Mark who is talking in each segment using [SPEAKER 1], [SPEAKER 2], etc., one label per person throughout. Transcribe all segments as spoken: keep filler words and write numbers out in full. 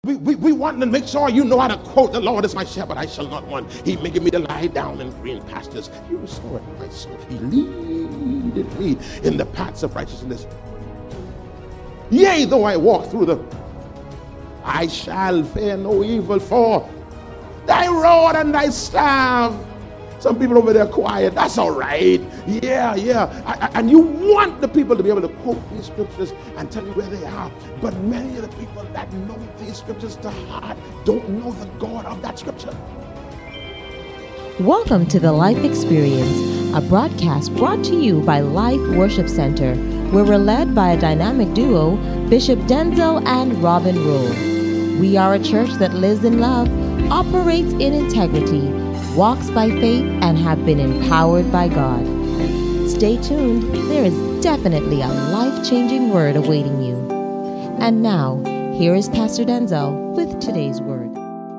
[SPEAKER 1] We, we, we want to make sure you know how to quote, the Lord is my shepherd, I shall not want. He maketh me to lie down in green pastures. He restored my soul. He leadeth me in the paths of righteousness. Yea, though I walk through the, I shall fear no evil, for thy rod and thy staff. Some people over there quiet. That's all right. Yeah, yeah. I, I, and you want the people to be able to quote these scriptures and tell you where they are. But many of the people that know these scriptures to heart don't know the God of that scripture.
[SPEAKER 2] Welcome to the Life Experience, a broadcast brought to you by Life Worship Center, where we're led by a dynamic duo, Bishop Denzel and Robin Rule. We are a church that lives in love, operates in integrity, walks by faith, and have been empowered by God. Stay tuned, there is definitely a life-changing word awaiting you. And now, here is Pastor Denzel with today's word.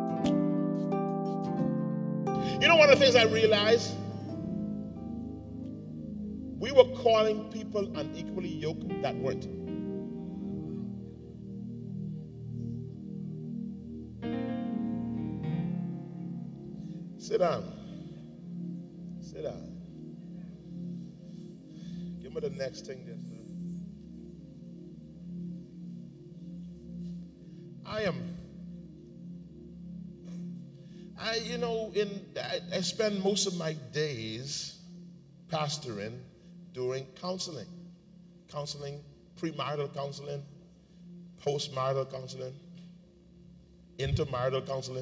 [SPEAKER 1] You know, one of the things I realized, we were calling people unequally yoked that weren't. Sit down. Sit down. Give me the next thing there, sir. I am. I, you know, in I, I spend most of my days pastoring during counseling. Counseling, premarital counseling, postmarital counseling, intermarital counseling.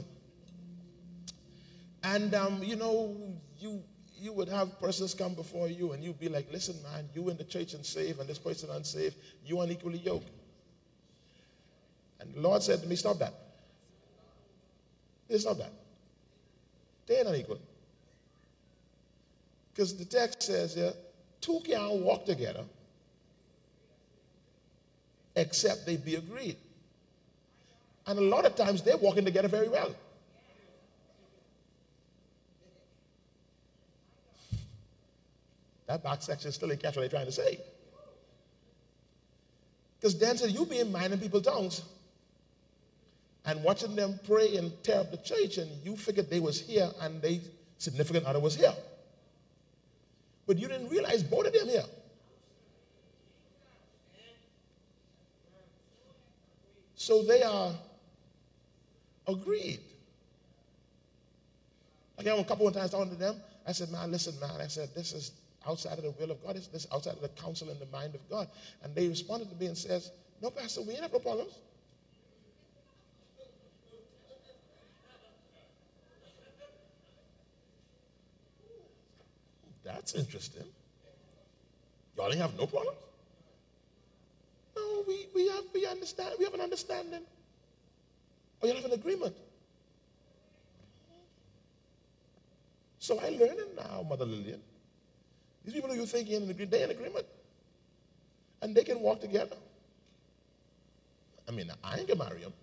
[SPEAKER 1] And, um, you know, you you would have persons come before you and you'd be like, listen, man, you in the church and saved and this person unsaved, you unequally yoked. And the Lord said to me, stop that. Stop that. They ain't unequal. Because the text says, yeah, two can't walk together except they be agreed. And a lot of times they're walking together very well. That back section still ain't catch what they're trying to say. Because Dan said, you being minding people's tongues and watching them pray and tear up the church, and you figured they was here and they significant other was here. But you didn't realize both of them here. So they are agreed. I came a couple of times talking to them. I said, man, listen, man. I said, this is outside of the will of God. This is outside of the counsel and the mind of God. And they responded to me and says, no, Pastor, we ain't have no problems. That's interesting. Y'all ain't have no problems? No, we, we have we understand we have an understanding. Or y'all have an agreement. So I learn it now, Mother Lillian. These people who you think in agreement, they're in agreement. And they can walk together. I mean, I ain't gonna marry them.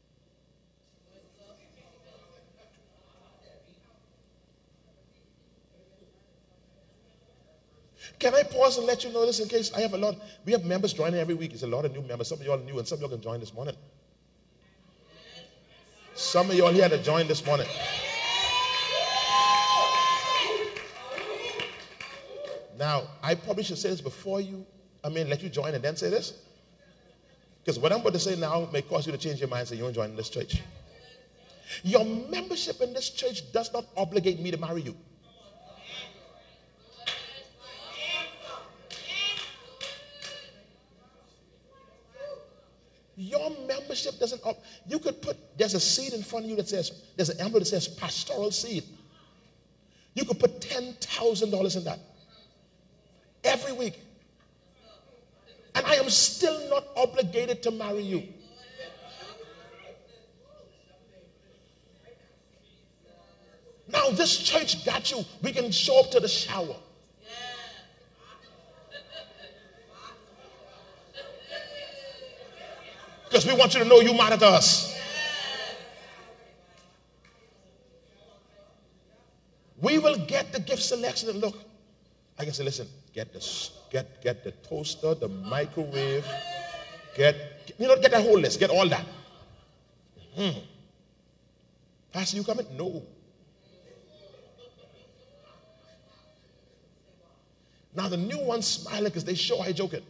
[SPEAKER 1] Can I pause and let you know this in case I have a lot? We have members joining every week. It's a lot of new members. Some of y'all are new and some of y'all can join this morning. Some of y'all here to join this morning. Now, I probably should say this before you, I mean, let you join and then say this. Because what I'm about to say now may cause you to change your mind and say you ain't joining this church. Your membership in this church does not obligate me to marry you. Your membership doesn't, you could put, there's a seed in front of you that says, there's an envelope that says pastoral seed. You could put ten thousand dollars in that. Every week. And I am still not obligated to marry you. Now this church got you. We can show up to the shower. Because we want you to know you matter to us. We will get the gift selection and look. I can say, listen, get the get get the toaster, the microwave, get you know, get that whole list, get all that. Hmm. Pastor, you coming? No. Now the new ones smiling because they sure I joking.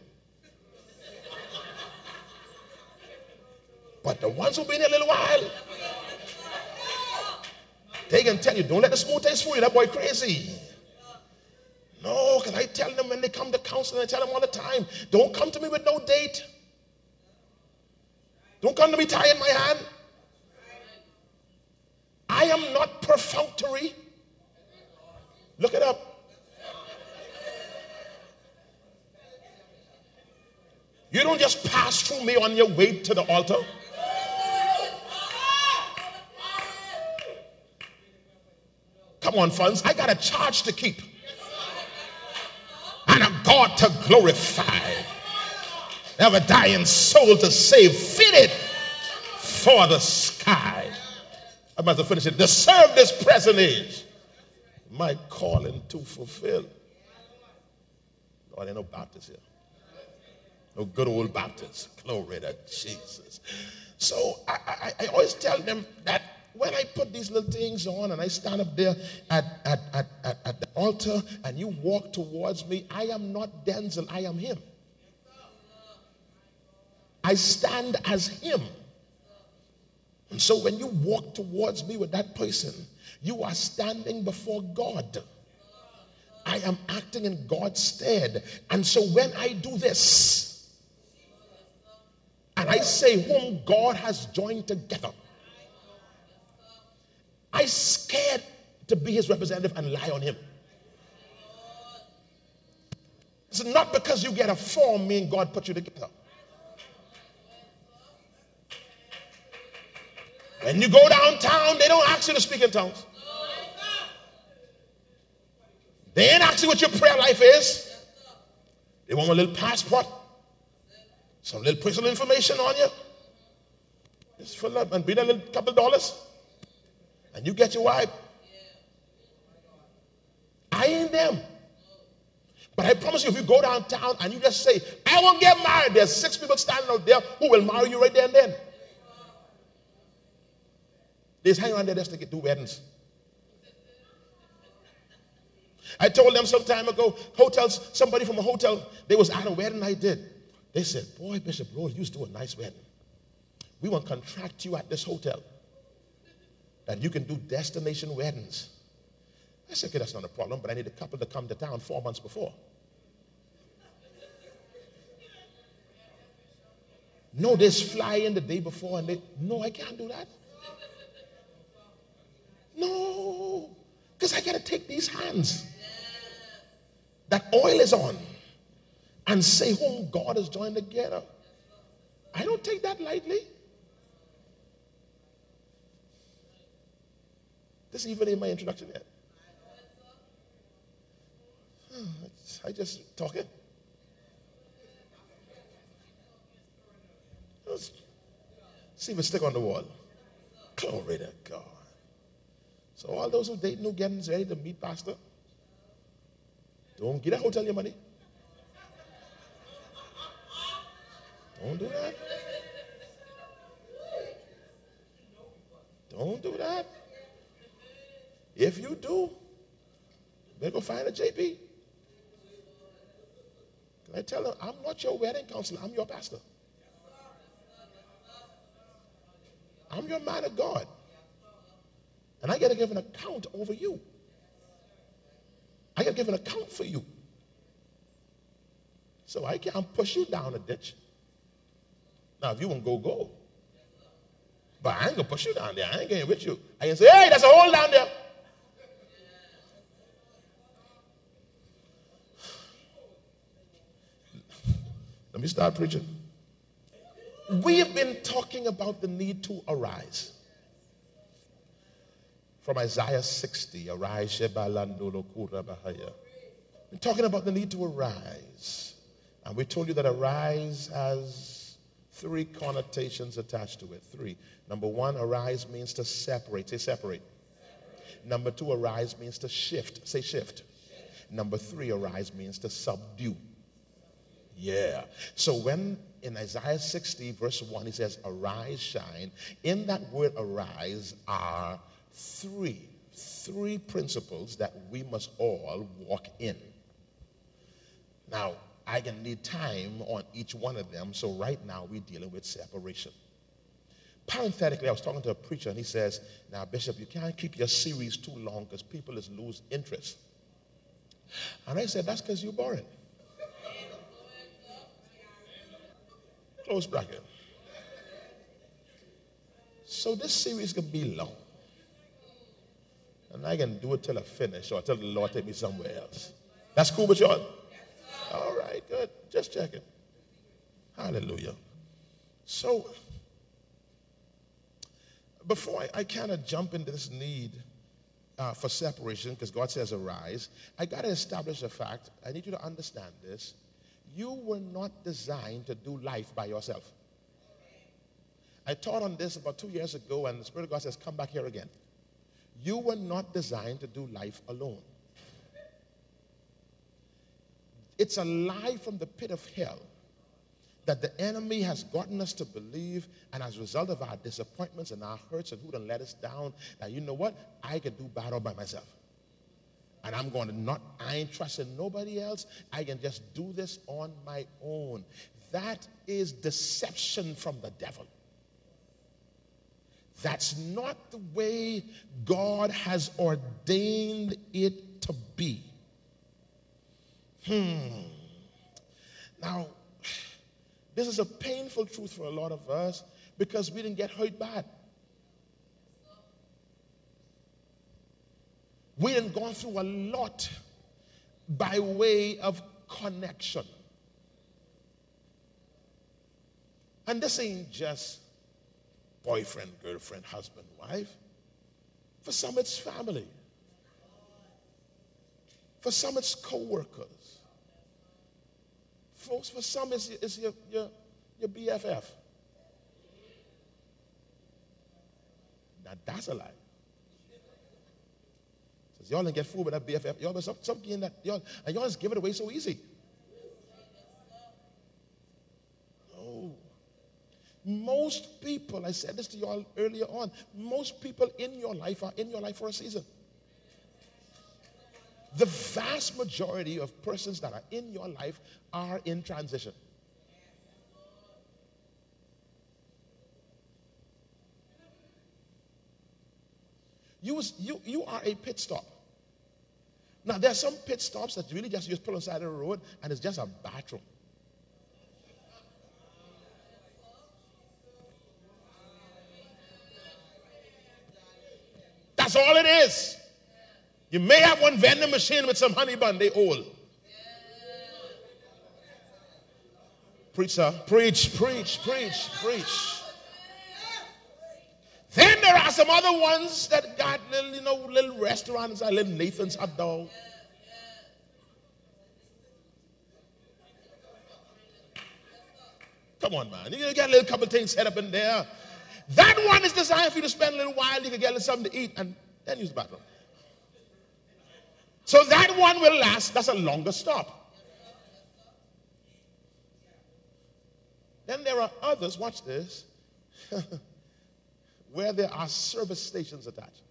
[SPEAKER 1] But the ones who've been here a little while, they can tell you, don't let the smooth taste fool you. That boy crazy. No, because I tell them when they come to counseling, I tell them all the time, don't come to me with no date. Don't come to me tying my hand. I am not perfunctory. Look it up. You don't just pass through me on your way to the altar. Come on, friends. I got a charge to keep. And a God to glorify. Have a dying soul to save. Fitted for the sky. I'm about to finish it. To serve this present age. My calling to fulfill. Lord, ain't no Baptist here. No good old Baptist. Glory to Jesus. So I, I, I always tell them that when I put these little things on and I stand up there at, at, at, at, at the altar and you walk towards me, I am not Denzel, I am him. I stand as him. And so when you walk towards me with that person, you are standing before God. I am acting in God's stead. And so when I do this, and I say whom God has joined together, I scared to be his representative and lie on him. It's not because you get a form, me and God put you together. When you go downtown, they don't ask you to speak in tongues. They ain't ask you what your prayer life is. They want a little passport, some little personal information on you. Just fill up and bring a little couple dollars. And you get your wife. I ain't them. But I promise you, if you go downtown and you just say, I won't get married, there's six people standing out there who will marry you right there and then. They just hang around there just to get do weddings. I told them some time ago, hotels, somebody from a hotel, they was at a wedding I did. They said, boy, Bishop Rose, you used to do a nice wedding. We want to contract you at this hotel that you can do destination weddings. I said, okay, that's not a problem, but I need a couple to come to town four months before. No, they just fly in the day before and they, no, I can't do that. No, because I got to take these hands that oil is on and say whom God has joined together. I don't take that lightly. This isn't even in my introduction yet. I just talking. Let's see if it stick on the wall. Glory to God. So all those who date new getting ready to meet pastor, don't get a hotel your money. Don't do that. Don't do that. If you do, better go find a J P. Can I tell them, I'm not your wedding counselor, I'm your pastor. I'm your man of God. And I got to give an account over you. I got to give an account for you. So I can't push you down a ditch. Now, if you want to go, go. But I ain't going to push you down there. I ain't getting with you. I can say, hey, there's a hole down there. Let me start preaching. We have been talking about the need to arise. From Isaiah sixty, arise, Shebalandolo Kurabahaya. We're talking about the need to arise. And we told you that arise has three connotations attached to it. Three. Number one, arise means to separate. Say separate. separate. Number two, arise means to shift. Say shift. shift. Number three, arise means to subdue. Yeah. So when in Isaiah sixty, verse one, he says, arise, shine. In that word arise are three, three principles that we must all walk in. Now, I can need time on each one of them, so right now we're dealing with separation. Parenthetically, I was talking to a preacher, and he says, now, Bishop, you can't keep your series too long because people just lose interest. And I said, that's because you're boring. Close bracket. So this series can be long. And I can do it till I finish, or till the Lord take me somewhere else. That's cool with y'all? All right, good. Just checking. Hallelujah. So, before I, I kind of jump into this need uh, for separation, because God says arise, I got to establish a fact. I need you to understand this. You were not designed to do life by yourself. I taught on this about two years ago, and the Spirit of God says, come back here again. You were not designed to do life alone. It's a lie from the pit of hell that the enemy has gotten us to believe, and as a result of our disappointments and our hurts and who done let us down, that you know what? I can do battle by myself. And I'm going to not, I ain't trusting nobody else. I can just do this on my own. That is deception from the devil. That's not the way God has ordained it to be. Hmm. Now, this is a painful truth for a lot of us because we didn't get hurt bad. We didn't go through a lot by way of connection. And this ain't just boyfriend, girlfriend, husband, wife. For some, it's family. For some, it's co-workers. Folks, for some, it's, it's your, your, your B F F. Now, that's a lie. Says, y'all didn't get fooled with that B F F. Y'all, some, something that, y'all, and y'all just give it away so easy. No. Most people, I said this to y'all earlier on, most people in your life are in your life for a season. The vast majority of persons that are in your life are in transition. You, was, you, you are a pit stop. Now, there are some pit stops that really just you just pull on the side of the road and it's just a bathroom. That's all it is. You may have one vending machine with some honey bun, they old. Preach, sir. Preach, preach, preach, preach. Then there are some other ones that got little, you know, little restaurants, like little Nathan's hot dog. Come on, man. You get a little couple things set up in there. That one is designed for you to spend a little while. You can get a little something to eat and then use the bathroom. So that one will last. That's a longer stop. Then there are others, watch this, where there are service stations attached.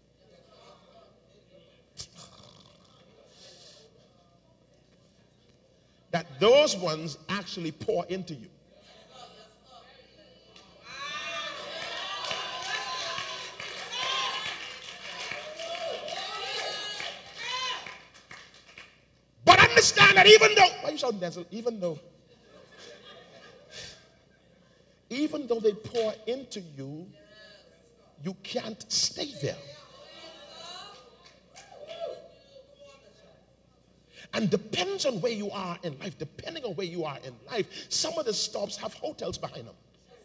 [SPEAKER 1] That those ones actually pour into you. Understand that even though, why are you shouting, Denzel? Even though, even though they pour into you, you can't stay there. And depends on where you are in life, depending on where you are in life, some of the stops have hotels behind them.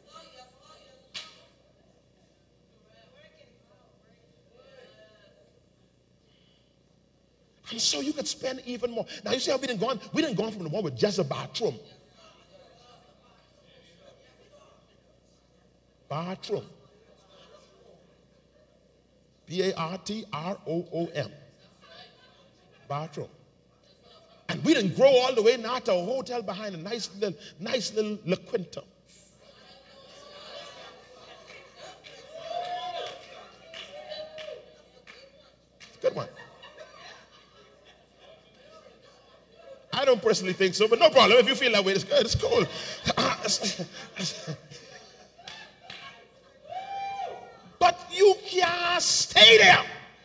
[SPEAKER 1] And so you could spend even more. Now you see how we didn't go on? We didn't go on from the one with just a bathroom. Bathroom. B A R T R O O M. Bathroom. And we didn't grow all the way now to a hotel behind a nice little, nice little La Quinta. Good one. I don't personally think so, but no problem. If you feel that way, it's good. It's cool. But you can't stay there.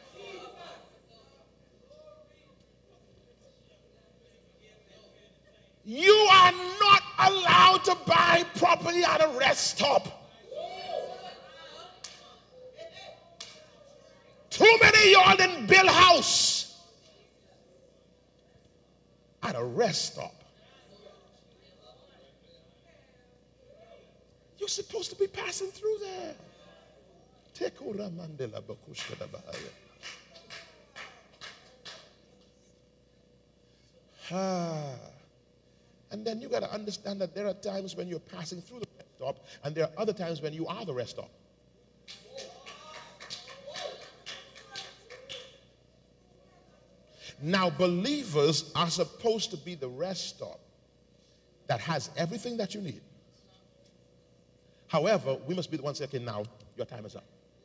[SPEAKER 1] You are not allowed to buy property at a rest stop. Too many of y'all didn't build house at a rest stop. You're supposed to be passing through there. Ah. And then you got to understand that there are times when you're passing through the rest stop, and there are other times when you are the rest stop. Now, believers are supposed to be the rest stop that has everything that you need. However, we must be the ones saying, okay, now your time is up.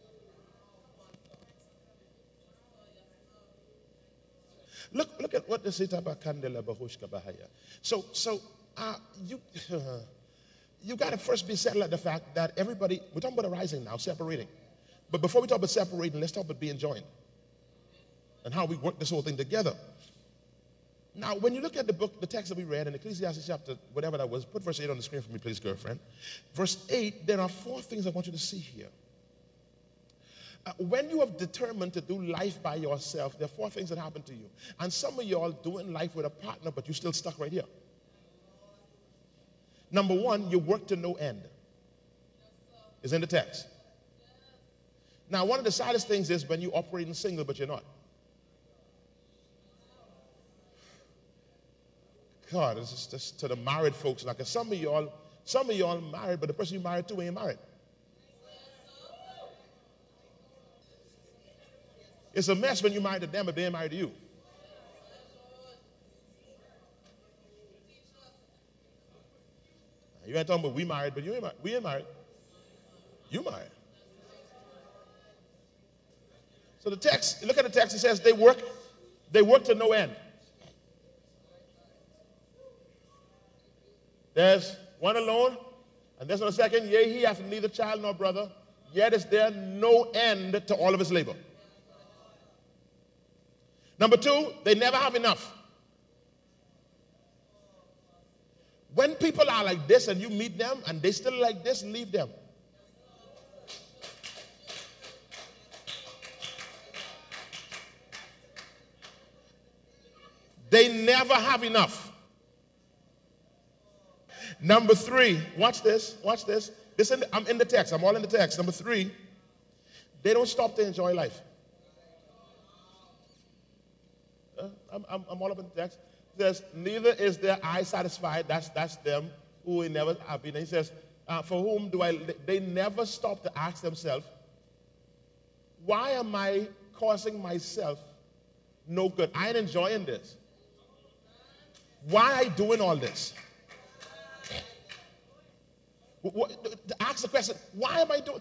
[SPEAKER 1] Look, look at what the Sita Bakandela Bahushka Bahaya. So, so uh, you, uh, you got to first be settled at the fact that everybody, we're talking about arising now, separating. But before we talk about separating, let's talk about being joined and how we work this whole thing together. Now, when you look at the book, the text that we read in Ecclesiastes chapter, whatever that was, put verse eight on the screen for me, please, girlfriend. Verse eight, there are four things I want you to see here. Uh, when you have determined to do life by yourself, there are four things that happen to you. And some of y'all doing life with a partner, but you're still stuck right here. Number one, you work to no end. It's in the text. Now, one of the saddest things is when you operate in single, but you're not. God, this is just to the married folks. Like some of y'all, some of y'all married, but the person you married to ain't married. It's a mess when you married to them, but they ain't married to you. You ain't talking about we married, but you ain't married. We ain't married. You married. So the text, look at the text. It says they work, they work to no end. There's one alone, and there's no second. Yea, he hath neither child nor brother, yet is there no end to all of his labor. Number two, they never have enough. When people are like this and you meet them and they still like this, leave them. They never have enough. Number three, watch this, watch this. This in the, I'm in the text, I'm all in the text. Number three, they don't stop to enjoy life. Uh, I'm, I'm, I'm all up in the text. It says, neither is their eye satisfied. That's, that's them who are never happy. And he says, uh, for whom do I, they never stop to ask themselves, why am I causing myself no good? I ain't enjoying this. Why am I doing all this? To ask the question, why am I doing?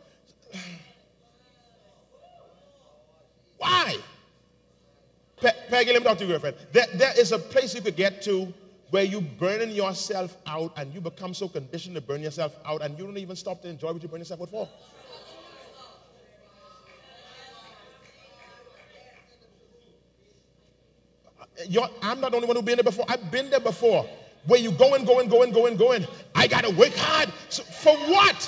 [SPEAKER 1] Why? Pe- Peggy, let me talk to you, girlfriend. There, there is a place you could get to where you burning yourself out and you become so conditioned to burn yourself out and you don't even stop to enjoy what you burn yourself out for. You're, I'm not the only one who's been there before. I've been there before. Where you going, going, going, going, going. I got to work hard. So for what?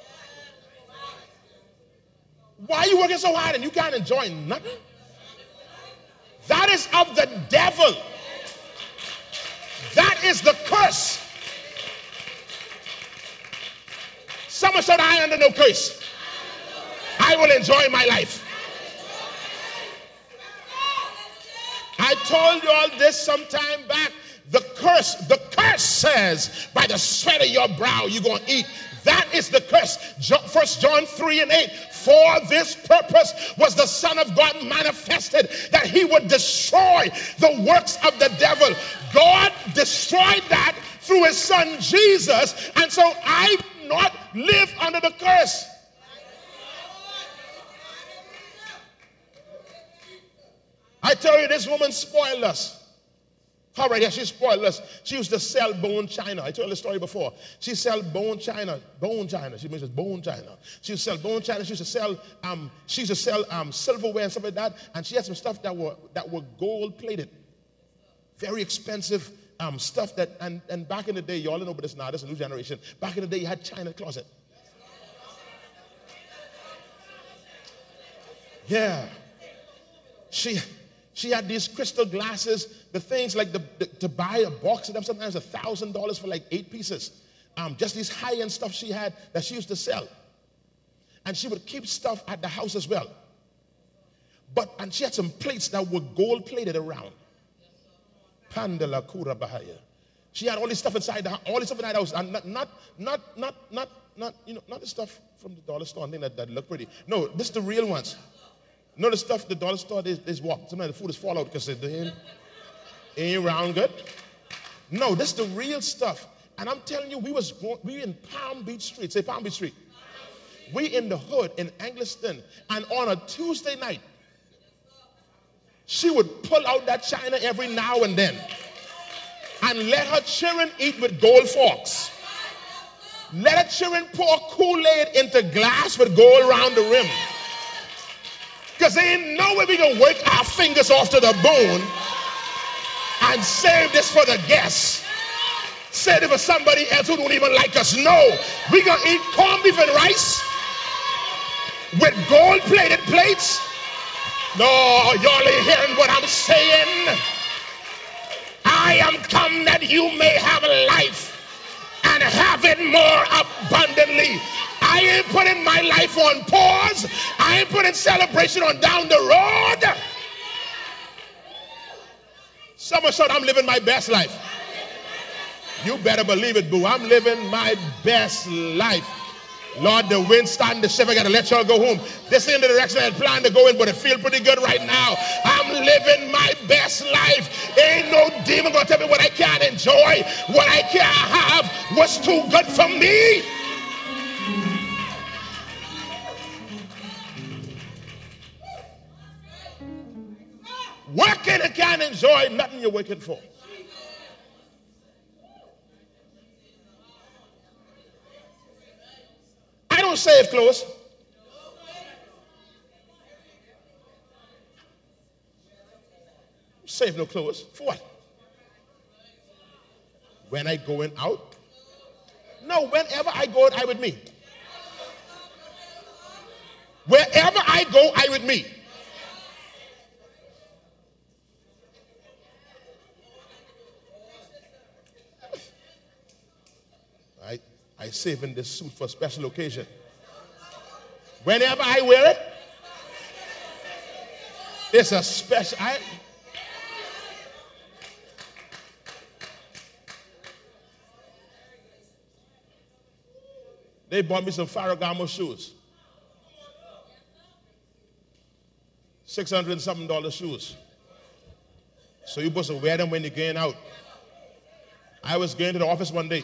[SPEAKER 1] Why are you working so hard and you can't enjoy nothing? That is of the devil. That is the curse. Someone said, I am under no curse. I will enjoy my life. I told you all this some time back. The curse, the curse says, by the sweat of your brow, you're going to eat. That is the curse. First John three and eight. For this purpose was the Son of God manifested, that he would destroy the works of the devil. God destroyed that through his son Jesus. And so I do not live under the curse. tell you, this woman spoiled us. All right, yeah, she spoiled us. She used to sell bone china. I told you the story before. She sell bone china, bone china. She mentions bone china. She used to sell bone china. She used to sell, um, she used to sell um, silverware and stuff like that. And she had some stuff that were that were gold plated, very expensive um, stuff. That and and back in the day, y'all don't know about this now. This is a new generation. Back in the day, you had china closet. Yeah, she. She had these crystal glasses, the things like the, the, to buy a box of them, sometimes a thousand dollars for like eight pieces. Um, just these high-end stuff she had that she used to sell. And she would keep stuff at the house as well. But, and she had some plates that were gold-plated around. Pandala Kura Bahaya. She had all this stuff inside the house, all this stuff inside the house. And not, not, not, not, not, not, you know, not the stuff from the dollar store, I think that, that look pretty. No, this is the real ones. No, the stuff the dollar store is, is what? Sometimes the food is fall out because it ain't, ain't round good. No, this is the real stuff. And I'm telling you, we was going, we in Palm Beach Street. Say Palm Beach Street. We in the hood in Angleton. And on a Tuesday night, she would pull out that china every now and then and let her children eat with gold forks. Let her children pour Kool-Aid into glass with gold around the rim. Because there ain't no way we gonna work our fingers off to the bone and save this for the guests. Save it for somebody else who don't even like us. No, we gonna eat corned beef and rice with gold-plated plates. No, y'all ain't hearing what I'm saying. I am come that you may have life and have it more abundantly. I ain't putting my life on pause. I ain't putting celebration on down the road. Someone said, I'm living my best life. You better believe it, boo. I'm living my best life. Lord, the wind starting to shift. I got to let y'all go home. This ain't the direction I had planned to go in, but it feels pretty good right now. I'm living my best life. Ain't no demon going to tell me what I can't enjoy, what I can't have, what's too good for me. Working and can't enjoy nothing you're working for. I don't save clothes. Save no clothes. For what? When I going out? No, whenever I go out, I with me. Wherever I go, I with me. I, I save in this suit for a special occasion. Whenever I wear it, it's a special. I, they bought me some Ferragamo shoes. Six hundred and something dollar shoes. So you're supposed to wear them when you're going out. I was going to the office one day.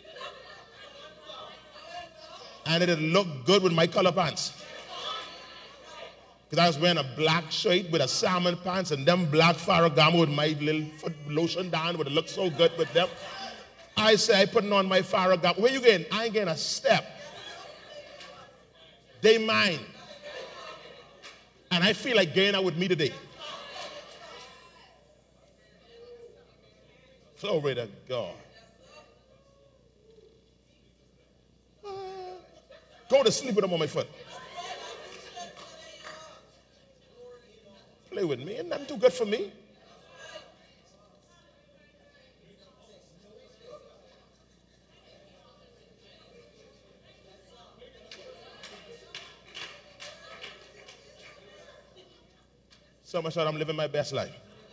[SPEAKER 1] And it didn't look good with my color pants. Because I was wearing a black shirt with a salmon pants and them black Ferragamo with my little foot lotion down, but it looked so good with them. I say, I putting on my Ferragamo. Where you getting? I ain't getting a step. They mine. And I feel like going out with me today. Glory to God. Go to sleep with them on my foot. Play with me. Ain't nothing too good for me. So much that I'm living my best life.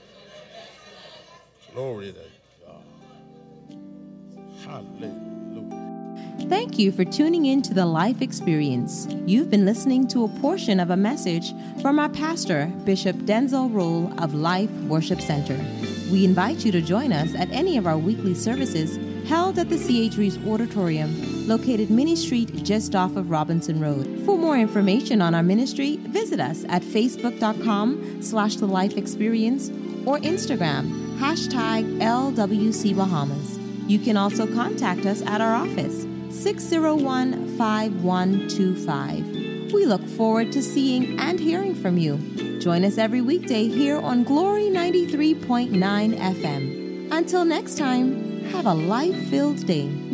[SPEAKER 1] Glory to God. Hallelujah.
[SPEAKER 2] Thank you for tuning in to the Life Experience. You've been listening to a portion of a message from our pastor, Bishop Denzel Rolle of Life Worship Center. We invite you to join us at any of our weekly services held at the C H Reeves Auditorium, located Minnie Street just off of Robinson Road. For more information on our ministry, visit us at facebook.com slash the life experience or Instagram, hashtag L W C Bahamas. You can also contact us at our office, six oh one, five one two five. We look forward to seeing and hearing from you. Join us every weekday here on Glory ninety-three point nine F M. Until next time, have a life-filled day.